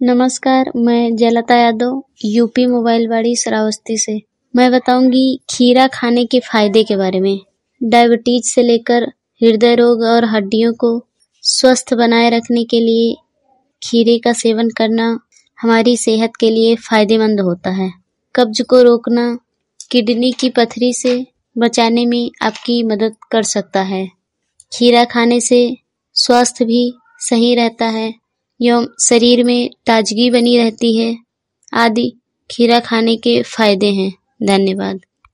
नमस्कार, मैं जलता यादव यूपी मोबाइल वाड़ी श्रावस्ती से। मैं बताऊंगी खीरा खाने के फायदे के बारे में। डायबिटीज से लेकर हृदय रोग और हड्डियों को स्वस्थ बनाए रखने के लिए खीरे का सेवन करना हमारी सेहत के लिए फायदेमंद होता है। कब्ज को रोकना, किडनी की पथरी से बचाने में आपकी मदद कर सकता है। खीरा खाने से स्वास्थ्य भी सही रहता है एवं शरीर में ताजगी बनी रहती है आदि खीरा खाने के फायदे हैं। धन्यवाद।